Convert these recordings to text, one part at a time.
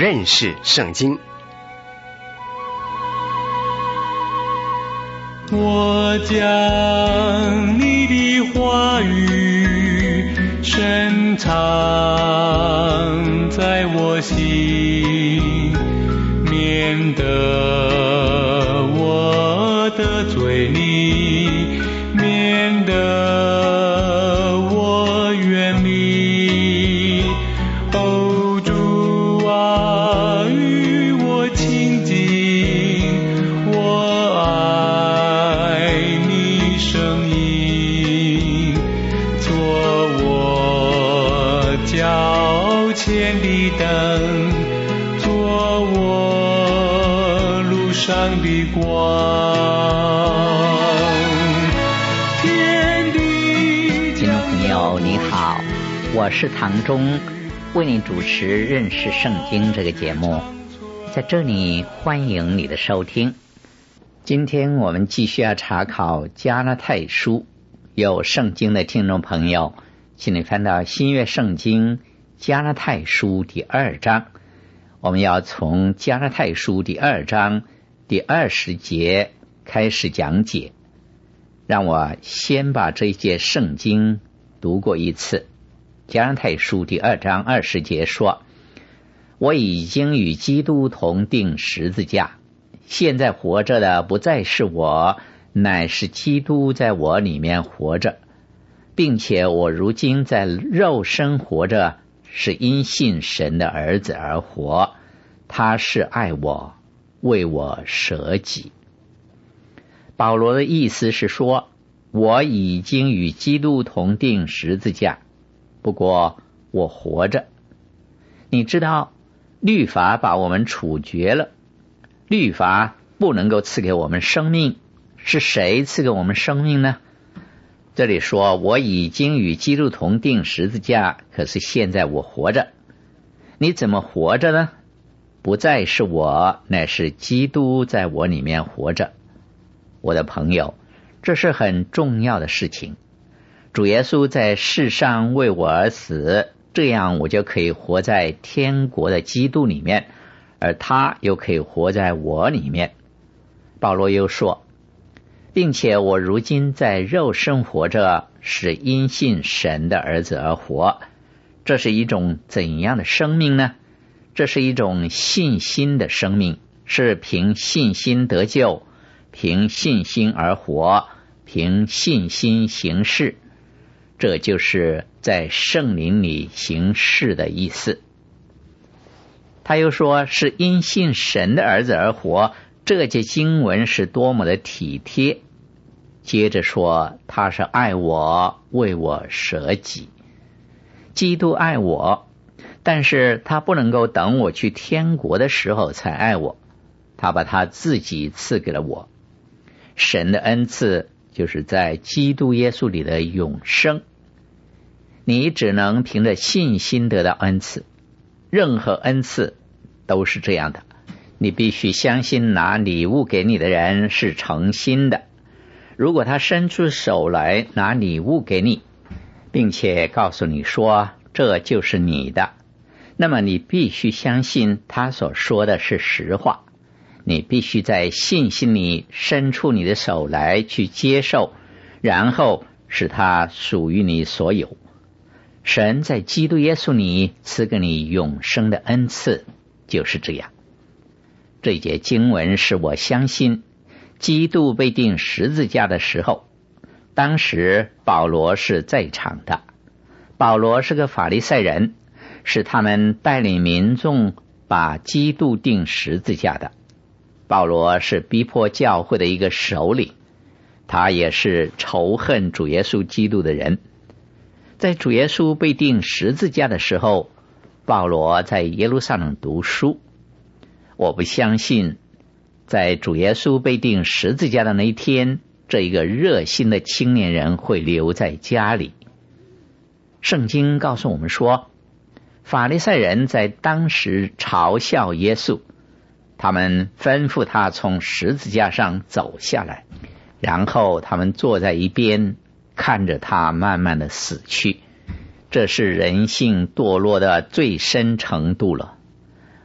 认识圣经。 我将你的话语深藏在我心，免得我得罪你，免得我远离。哦，主啊，与我亲近，我爱你声音，做我脚前的灯，做我路上的光。 听众朋友你好，我是唐忠，为你主持认识圣经这个节目，在这里欢迎你的收听。今天我们继续要查考加拉太书，有圣经的听众朋友，请你翻到新约圣经加拉太书第2章，我们要从加拉太书第2章第20节开始讲解。让我先把这一节圣经读过一次。加拉太书第2章20节说，我已经与基督同定十字架，现在活着的不再是我，乃是基督在我里面活着，并且我如今在肉身活着，是因信神的儿子而活，他是爱我，为我舍己。保罗的意思是说，我已经与基督同定十字架，不过我活着。你知道律法把我们处决了，律法不能够赐给我们生命，是谁赐给我们生命呢？这里说我已经与基督同定十字架，可是现在我活着。你怎么活着呢？不再是我，乃是基督在我里面活着。我的朋友，这是很重要的事情。主耶稣在世上为我而死，这样我就可以活在天国的基督里面，而他又可以活在我里面。保罗又说，并且我如今在肉身活着，是因信神的儿子而活。这是一种怎样的生命呢？这是一种信心的生命，是凭信心得救，凭信心而活，凭信心行事。这就是在圣灵里行事的意思。他又说是因信神的儿子而活，这节经文是多么的体贴。接着说他是爱我，为我舍己。基督爱我，但是他不能够等我去天国的时候才爱我，他把他自己赐给了我。神的恩赐就是在基督耶稣里的永生。你只能凭着信心得到恩赐，任何恩赐都是这样的，你必须相信拿礼物给你的人是诚心的。如果他伸出手来拿礼物给你，并且告诉你说这就是你的，那么你必须相信他所说的是实话。你必须在信心里伸出你的手来去接受，然后使它属于你所有。神在基督耶稣里赐给你永生的恩赐，就是这样。这节经文使我相信，基督被钉十字架的时候，当时保罗是在场的。保罗是个法利赛人，是他们带领民众把基督钉十字架的。保罗是逼迫教会的一个首领，他也是仇恨主耶稣基督的人。在主耶稣被钉十字架的时候，保罗在耶路撒冷读书。我不相信在主耶稣被钉十字架的那一天，这一个热心的青年人会留在家里。圣经告诉我们说，法利赛人在当时嘲笑耶稣，他们吩咐他从十字架上走下来，然后他们坐在一边，看着他慢慢的死去。这是人性堕落的最深程度了。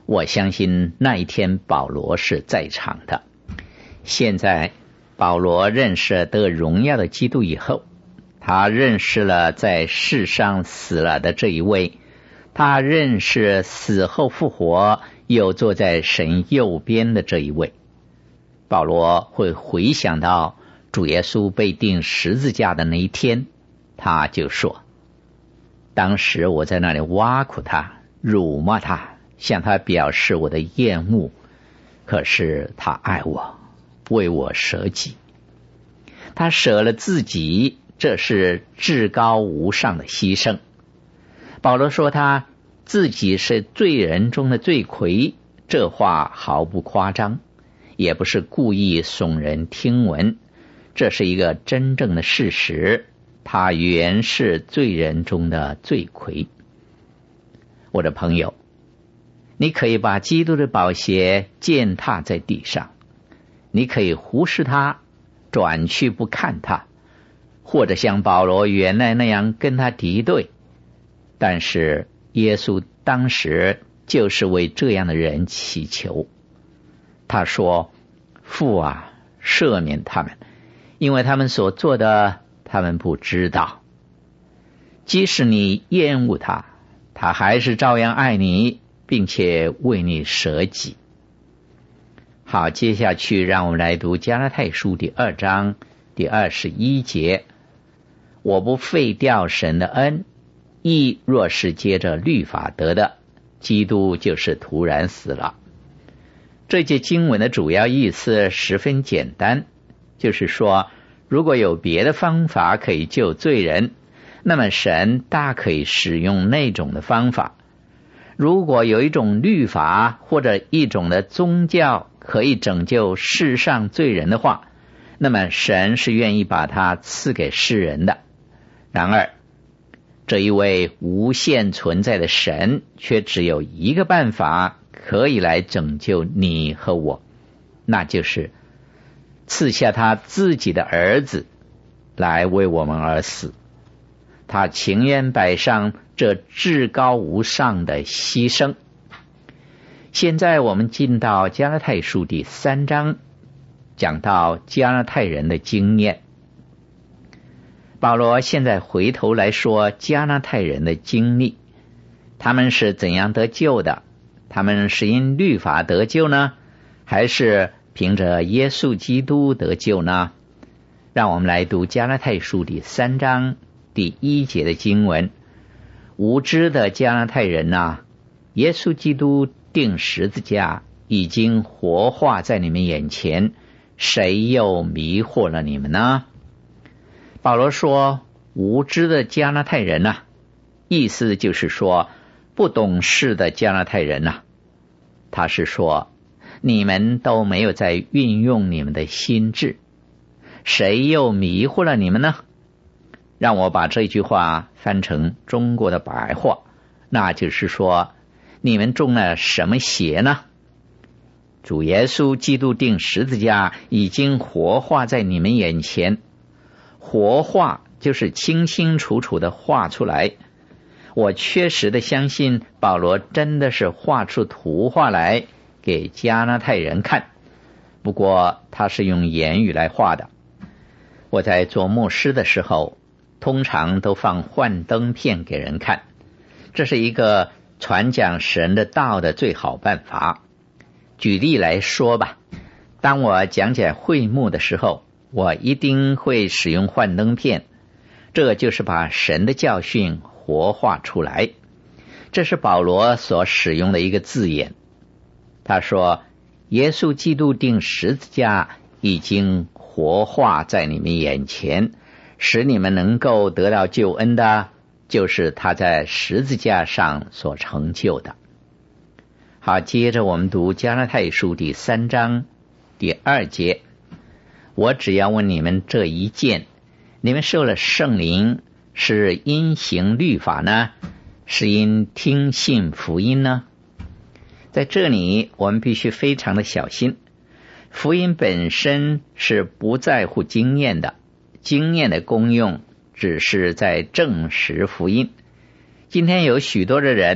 我相信那一天保罗是在场的。现在保罗认识得荣耀的基督以后，他认识了在世上死了的这一位，他认识死后复活又坐在神右边的这一位。保罗会回想到主耶稣被钉十字架的那一天，他就说，当时我在那里挖苦他，辱骂他，向他表示我的厌恶，可是他爱我，为我舍己。他舍了自己，这是至高无上的牺牲。保罗说他自己是罪人中的罪魁，这话毫不夸张，也不是故意耸人听闻，这是一个真正的事实，他原是罪人中的罪魁。我的朋友，你可以把基督的宝血践踏在地上，你可以忽视他，转去不看他，或者像保罗原来那样跟他敌对，但是耶稣当时就是为这样的人祈求。他说，父啊，赦免他们，因为他们所做的他们不知道。即使你厌恶他，他还是照样爱你，并且为你舍己。好，接下去让我们来读加拉太书第2章第21节。我不废掉神的恩，义若是接着律法得的，基督就是突然死了。这节经文的主要意思十分简单，就是说，如果有别的方法可以救罪人，那么神大可以使用那种的方法。如果有一种律法或者一种的宗教可以拯救世上罪人的话，那么神是愿意把它赐给世人的。然而这一位无限存在的神却只有一个办法可以来拯救你和我，那就是赐下他自己的儿子来为我们而死。他情愿摆上这至高无上的牺牲。现在我们进到加拉太书第3章，讲到加拉太人的经验。保罗现在回头来说加拉太人的经历，他们是怎样得救的？他们是因律法得救呢，还是凭着耶稣基督得救呢？让我们来读加拉太书第3章第1节的经文。无知的加拉太人啊，耶稣基督钉十字架已经活化在你们眼前，谁又迷惑了你们呢？保罗说无知的加拉太人啊，意思就是说不懂事的加拉太人啊。他是说你们都没有在运用你们的心智，谁又迷惑了你们呢？让我把这句话翻成中国的白话，那就是说你们中了什么邪呢？主耶稣基督钉十字架已经活化在你们眼前，活化就是清清楚楚的画出来。我确实的相信保罗真的是画出图画来给加拉太人看，不过他是用言语来画的。我在做牧师的时候，通常都放幻灯片给人看，这是一个传讲神的道的最好办法。举例来说吧，当我讲解会幕的时候，我一定会使用幻灯片，这就是把神的教训活化出来。这是保罗所使用的一个字眼。他说耶稣基督钉十字架已经活化在你们眼前，使你们能够得到救恩的，就是他在十字架上所成就的。好，接着我们读加拉太书第3章第2节。我只要问你们这一件，你们受了圣灵是因行律法呢，是因听信福音呢？在这里我们必须非常的小心，福音本身是不在乎经验的，经验的功用只是在证实福音。今天有许多的人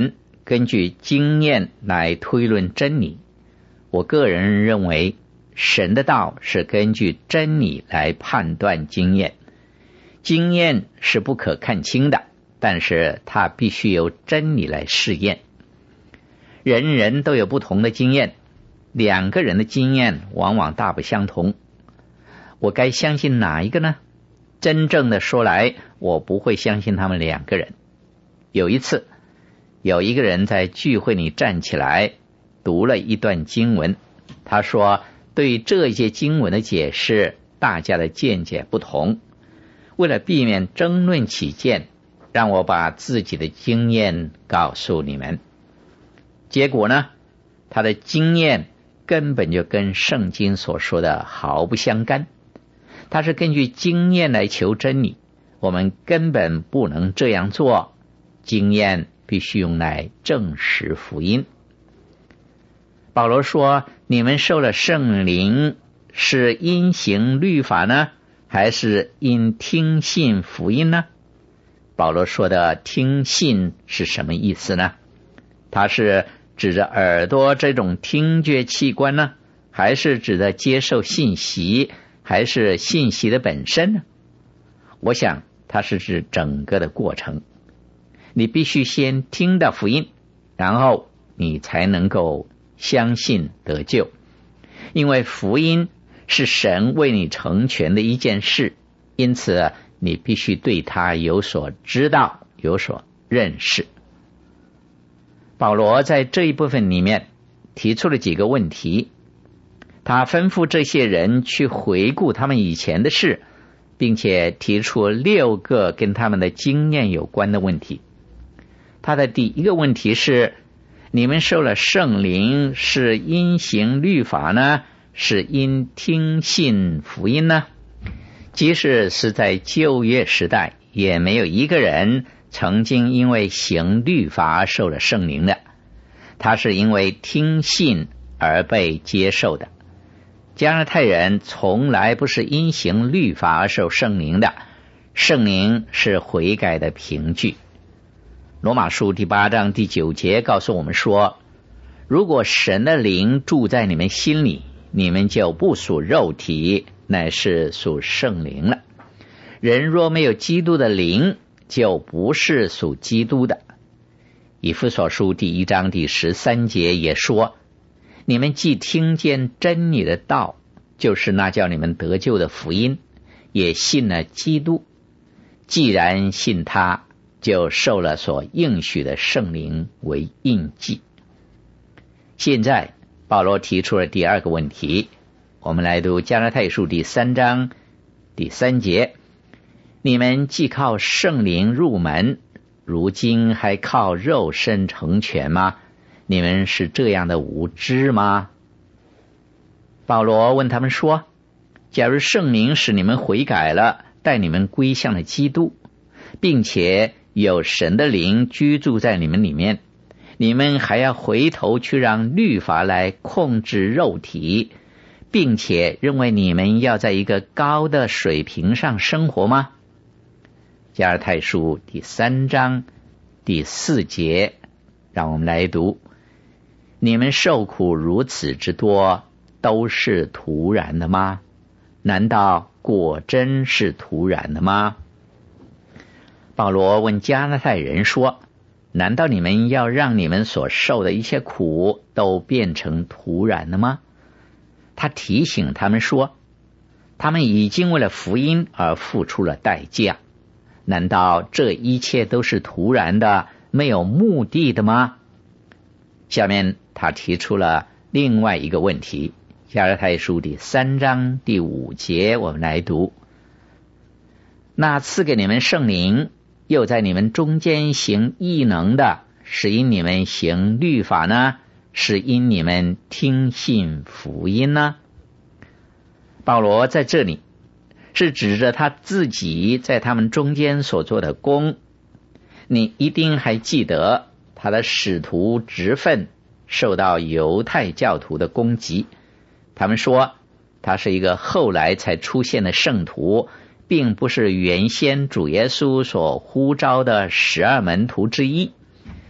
根据经验来推论真理。我个人认为，神的道是根据真理来判断经验。经验是不可看清的，但是它必须由真理来试验。人人都有不同的经验，两个人的经验往往大不相同。我该相信哪一个呢？真正的说来，我不会相信他们两个人。有一次，有一个人在聚会里站起来读了一段经文，他说对这些经文的解释大家的见解不同，为了避免争论起见，让我把自己的经验告诉你们。结果呢，他的经验根本就跟圣经所说的毫不相干。他是根据经验来求真理，我们根本不能这样做。经验必须用来证实福音。保罗说，你们受了圣灵，是因行律法呢，还是因听信福音呢？保罗说的听信是什么意思呢？他是指着耳朵这种听觉器官呢，还是指着接受信息，还是信息的本身呢？我想它是指整个的过程。你必须先听到福音，然后你才能够相信得救。因为福音是神为你成全的一件事，因此你必须对它有所知道，有所认识。保罗在这一部分里面提出了几个问题，他吩咐这些人去回顾他们以前的事，并且提出6个跟他们的经验有关的问题。他的第一个问题是，你们受了圣灵，是因行律法呢，是因听信福音呢？即使是在旧约时代，也没有一个人曾经因为行律法受了圣灵的，他是因为听信而被接受的。加拉太人从来不是因行律法而受圣灵的，圣灵是悔改的凭据。罗马书第8章第9节告诉我们说，如果神的灵住在你们心里，你们就不属肉体，乃是属圣灵了。人若没有基督的灵，就不是属基督的。以弗所书第1章第13节也说，你们既听见真理的道，就是那叫你们得救的福音，也信了基督，既然信他，就受了所应许的圣灵为印记。现在保罗提出了第2个问题，我们来读加拉太书第3章第3节，你们既靠圣灵入门，如今还靠肉身成全吗？你们是这样的无知吗？保罗问他们说，假如圣灵使你们悔改了，带你们归向了基督，并且有神的灵居住在你们里面，你们还要回头去让律法来控制肉体，并且认为你们要在一个高的水平上生活吗？加拉太书第3章第4节，让我们来读，你们受苦如此之多，都是徒然的吗？难道果真是徒然的吗？保罗问加拉太人说，难道你们要让你们所受的一切苦都变成徒然的吗？他提醒他们说，他们已经为了福音而付出了代价，难道这一切都是徒然的，没有目的的吗？下面他提出了另外一个问题，加拉太书第3章第5节，我们来读，那赐给你们圣灵，又在你们中间行异能的，是因你们行律法呢，是因你们听信福音呢？保罗在这里是指着他自己在他们中间所做的工。你一定还记得他的使徒职分受到犹太教徒的攻击，他们说他是一个后来才出现的圣徒，并不是原先主耶稣所呼召的12门徒之一。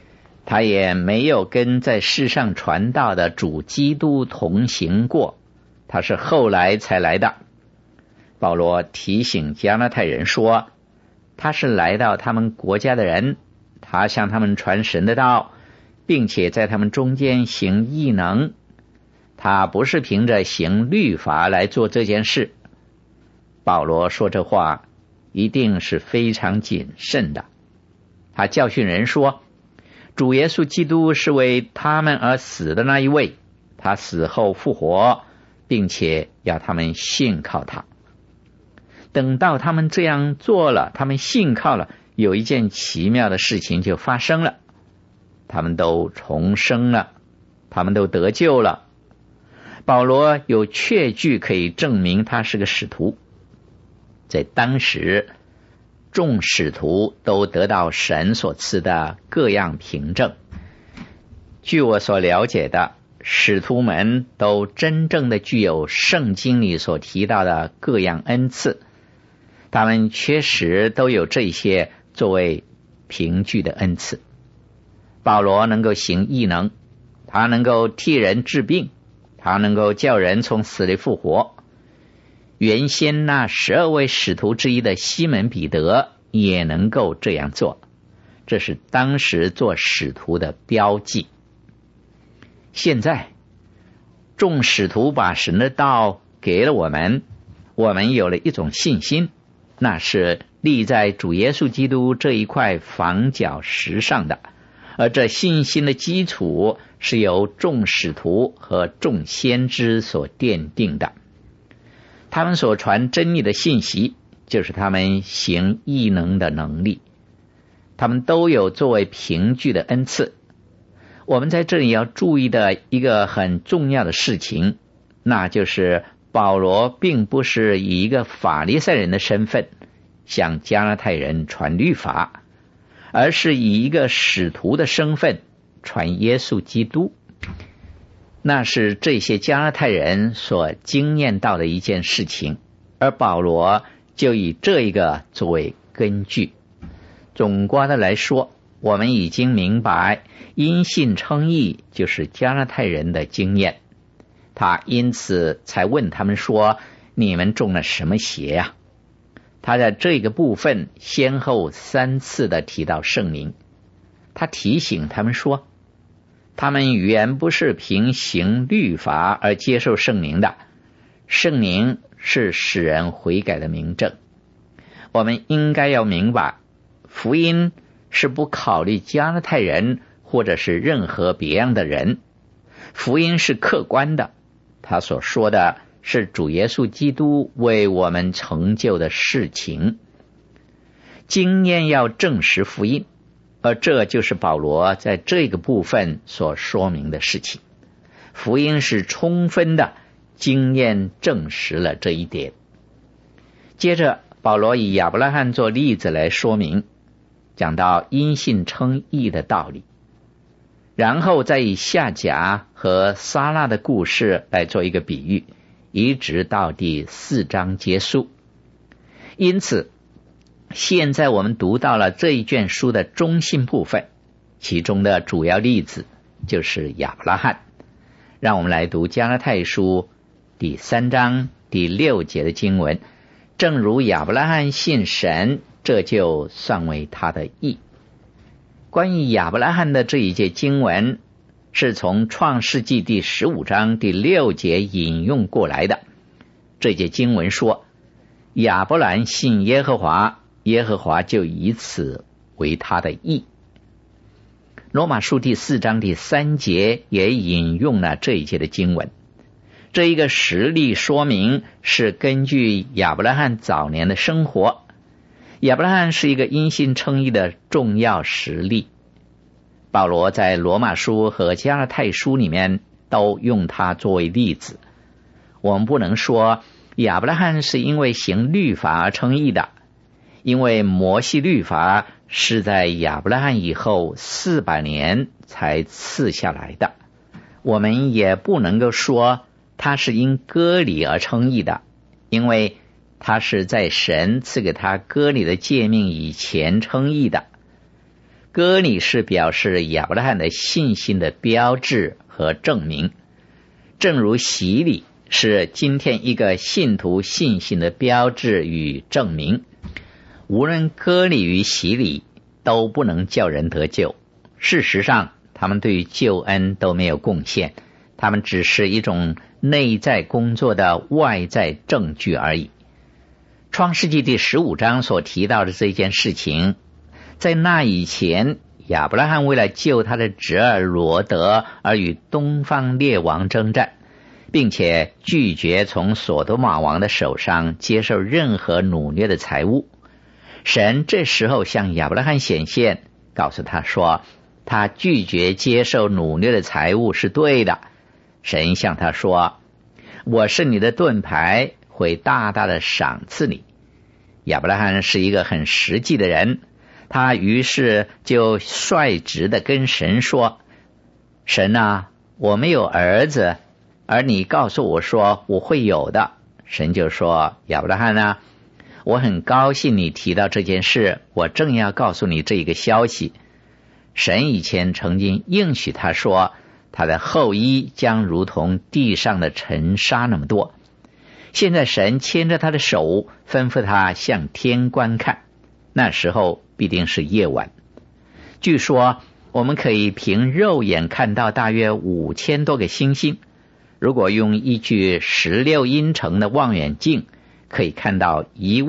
他也没有跟在世上传道的主基督同行过，他是后来才来的。保罗提醒加拉太人说，他是来到他们国家的人，他向他们传神的道，并且在他们中间行异能，他不是凭着行律法来做这件事。保罗说这话一定是非常谨慎的。他教训人说，主耶稣基督是为他们而死的那一位，他死后复活，并且要他们信靠他。等到他们这样做了，他们信靠了，有一件奇妙的事情就发生了，他们都重生了，他们都得救了。保罗有确据可以证明他是个使徒。在当时，众使徒都得到神所赐的各样凭证。据我所了解的，使徒们都真正的具有圣经里所提到的各样恩赐，他们确实都有这些作为凭据的恩赐。保罗能够行异能，他能够替人治病，他能够叫人从死里复活。原先那12位使徒之一的西门彼得也能够这样做，这是当时做使徒的标记。现在众使徒把神的道给了我们，我们有了一种信心，那是立在主耶稣基督这一块房角石上的，而这信心的基础是由众使徒和众先知所奠定的。他们所传真理的信息，就是他们行异能的能力，他们都有作为凭据的恩赐。我们在这里要注意的一个很重要的事情，那就是保罗并不是以一个法利赛人的身份向加拉太人传律法，而是以一个使徒的身份传耶稣基督。那是这些加拉太人所经验到的一件事情，而保罗就以这一个作为根据。总括的来说，我们已经明白因信称义就是加拉太人的经验，他因此才问他们说，你们中了什么邪啊？他在这个部分先后3次的提到圣灵，他提醒他们说，他们原不是凭行律法而接受圣灵的，圣灵是使人悔改的明证。我们应该要明白，福音是不考虑加拉太人或者是任何别样的人，福音是客观的，他所说的是主耶稣基督为我们成就的事情。经验要证实福音，而这就是保罗在这个部分所说明的事情。福音是充分的经验证实了这一点。接着保罗以亚伯拉罕做例子来说明，讲到因信称义的道理，然后再以夏甲和撒拉的故事来做一个比喻，一直到第4章结束。因此现在我们读到了这一卷书的中心部分，其中的主要例子就是亚伯拉罕。让我们来读加拉太书第3章第6节的经文，正如亚伯拉罕信神，这就算为他的义。关于亚伯拉罕的这一节经文是从创世纪第15章第6节引用过来的。这节经文说，亚伯兰信耶和华，耶和华就以此为他的义。罗马书第4章第3节也引用了这一节的经文。这一个实例说明是根据亚伯拉罕早年的生活。亚伯拉罕是一个因信称义的重要实例。保罗在罗马书和加拉太书里面都用它作为例子。我们不能说亚伯拉罕是因为行律法而称义的，因为摩西律法是在亚伯拉罕以后400年才赐下来的。我们也不能够说他是因割礼而称义的，因为他是在神赐给他割礼的诫命以前称义的。 割礼是表示亚伯拉罕的信心的标志和证明，正如洗礼是今天一个信徒信心的标志与证明。无论割礼与洗礼都不能叫人得救，事实上他们对于救恩都没有贡献，他们只是一种内在工作的外在证据而已。创世纪第15章所提到的这件事情，在那以前，亚伯拉罕为了救他的侄儿罗得而与东方列王征战，并且拒绝从所多玛王的手上接受任何掳掠的财物。神这时候向亚伯拉罕显现，告诉他说，他拒绝接受掳掠的财物是对的。神向他说，我是你的盾牌，会大大的赏赐你。亚伯拉罕是一个很实际的人，他于是就率直的跟神说，神啊，我没有儿子，而你告诉我说我会有的。神就说，亚伯拉罕啊，我很高兴你提到这件事，我正要告诉你这一个消息。神以前曾经应许他说，他的后裔将如同地上的尘沙那么多。现在神牵着他的手，吩咐他向天观看，那时候必定是夜晚。据说我们可以凭肉眼看到大约5000多个星星，如果用一具16英程的望远镜，可以看到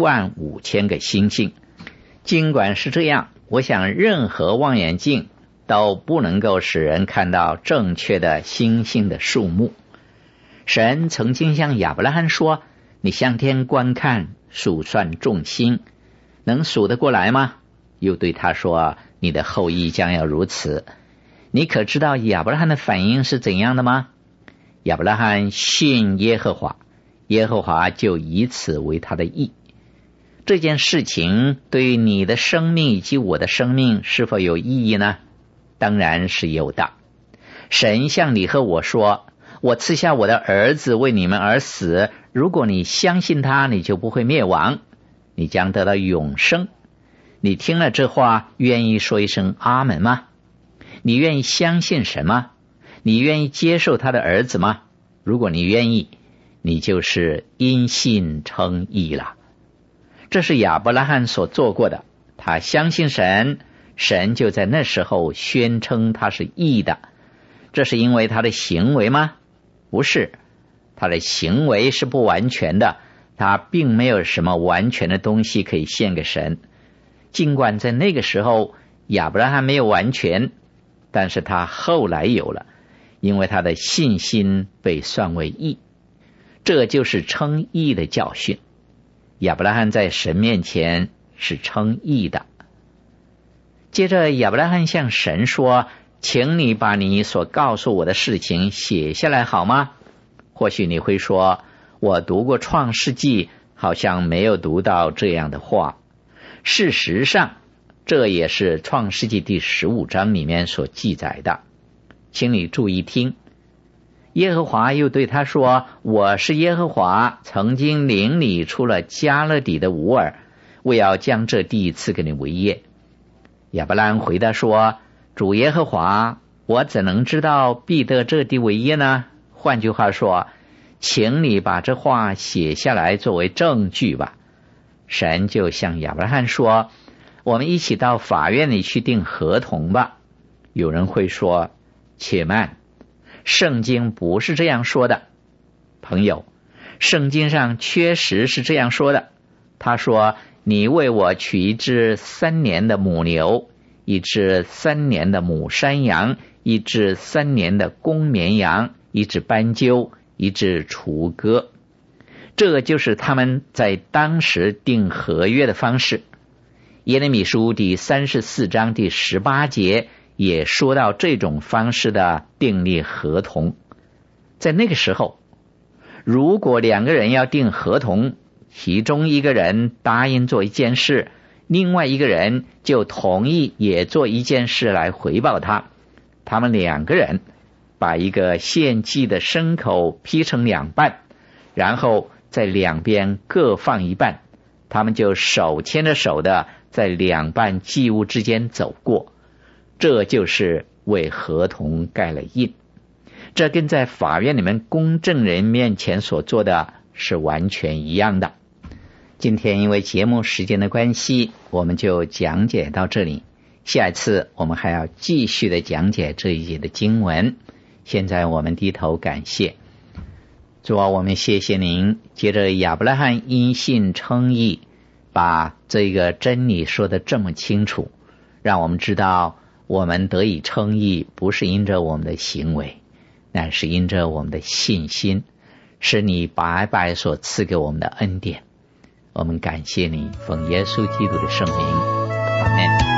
15000个星星。尽管是这样，我想任何望远镜都不能够使人看到正确的星星的数目。神曾经向亚伯拉罕说，你向天观看，数算众星，能数得过来吗？又对他说，你的后裔将要如此。你可知道亚伯拉罕的反应是怎样的吗？亚伯拉罕信耶和华，耶和华就以此为他的义。这件事情对于你的生命以及我的生命是否有意义呢？当然是有的。神向你和我说，我赐下我的儿子为你们而死，如果你相信他，你就不会灭亡，你将得到永生。你听了这话，愿意说一声阿们吗？你愿意相信神吗？你愿意接受他的儿子吗？如果你愿意，你就是因信称义了。这是亚伯拉罕所做过的，他相信神，神就在那时候宣称他是义的。这是因为他的行为吗？不是，他的行为是不完全的，他并没有什么完全的东西可以献给神。尽管在那个时候亚伯拉罕没有完全，但是他后来有了，因为他的信心被算为义。这就是称义的教训。亚伯拉罕在神面前是称义的。接着亚伯拉罕向神说，请你把你所告诉我的事情写下来好吗？或许你会说，我读过创世纪，好像没有读到这样的话。事实上，这也是创世纪第15章里面所记载的。请你注意听，耶和华又对他说，我是耶和华，曾经领你出了加勒底的吾尔，我要将这地赐给你为业。亚伯拉罕回答说，主耶和华，我怎能知道必得这地为业呢？换句话说，请你把这话写下来作为证据吧。神就向亚伯拉罕说，我们一起到法院里去订合同吧。有人会说，且慢，圣经不是这样说的。朋友，圣经上确实是这样说的。他说，你为我取一只3年的母牛，一只3年的母山羊，一只3年的公绵羊，一只斑鸠，一只雏鸽。这就是他们在当时订合约的方式。耶利米书第34章第18节也说到这种方式的订立合同。在那个时候，如果2个人要订合同，其中一个人答应做一件事，另外一个人就同意也做一件事来回报他。他们2个人把一个献祭的牲口劈成2半，然后在两边各放一半，他们就手牵着手的在2半祭物之间走过， 这就是为合同盖了印。这跟在法院里面公证人面前所做的是完全一样的。今天因为节目时间的关系，我们就讲解到这里。下一次我们还要继续的讲解这一节的经文。现在我们低头感谢主啊，我们谢谢您，接着亚伯拉罕因信称义，把这个真理说得这么清楚，让我们知道我们得以称义不是因着我们的行为，乃是因着我们的信心，是你白白所赐给我们的恩典。我们感谢你，奉耶稣基督的圣名，阿们。